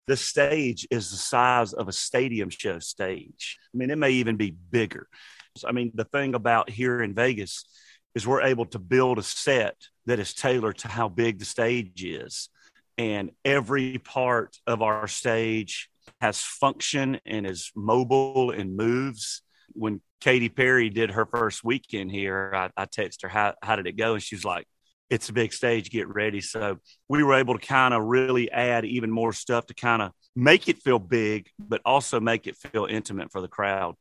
the stage is the size of a stadium show stage. I mean, it may even be bigger. I mean, the thing about here in Vegas is we're able to build a set that is tailored to how big the stage is. And every part of our stage has function and is mobile and moves. When Katy Perry did her first weekend here, I texted her, how did it go? And she was like, it's a big stage, get ready. So we were able to kind of really add even more stuff to kind of make it feel big, but also make it feel intimate for the crowd.